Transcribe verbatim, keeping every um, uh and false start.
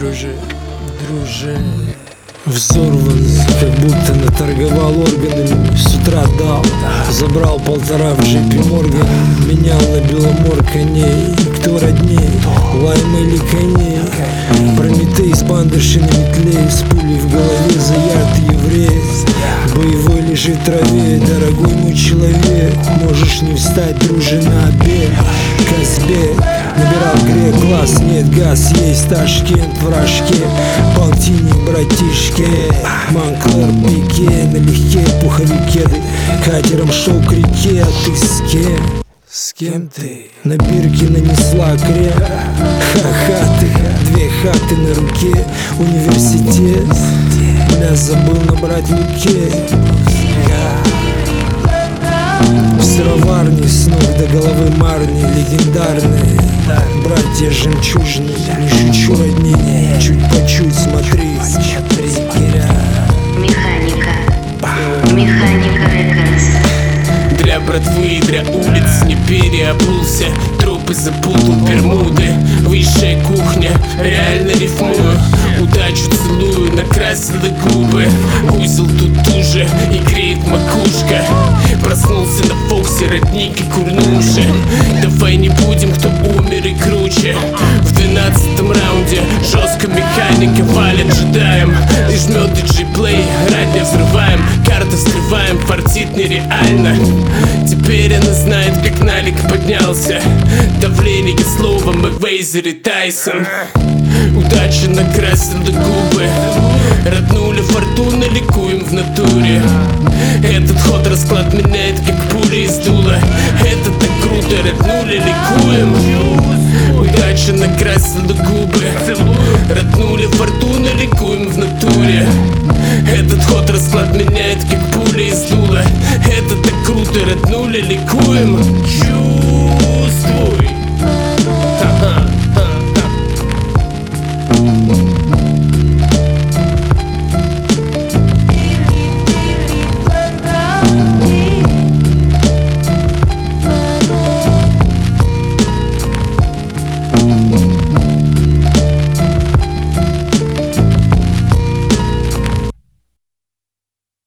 друже, друже. Взорван, как будто наторговал органами. С утра дал, забрал полтора в джейпи Морган. Менял на Беломор коней. Кто родней, Лайм или коней? Прометей с бандерши на метле, с пулей в голове за ярд еврей. Боевой лежит в траве, дорогой мой человек. Можешь не встать, друже, на обед. Казбек, набирал грек, класс, нет, газ есть, Ташкент в рожке. Полтинник, братишки, Монклер, пике, налегке, пуховике. Катером шел к реке, а ты с кем? С кем ты? На бирке нанесла крем. Ха-ха, ты, две хаты на руке. Университет, бля, забыл набрать луке. В сыроварне с ног до головы марни легендарные братья жемчужные. Не шучу, родни, чуть по чуть, смотри, смотри, Киря. Механика, Механика Рекордс. Для братвы и для улиц не переобулся. Тропы запутал, бермуды. Высшая кухня, реально рифмую. Удачу целую, накрасила губы. Узел тут уже и греет макушка. Проснулся на Фоксе, родник и курнуши. Давай не будем, кто умер и круче. В двенадцатом раунде жестко механика валит джедаем. И жмет диджей-плей, радио взрываем. Карты скрываем, фартит нереально. Теперь она знает, как налик поднялся. Давление слова Маквейзер и Тайсон. Удача накрасила губы. Роднули фортуна, ликуем в натуре. Этот ход расклад меняет, как пуля из дула. Это так круто, роднули, ликуем. Удача накрасила губы. Роднули фортуна, ликуем в натуре. Этот ход расклад меняет, как пуля из дула. Это так круто, роднули, ликуем.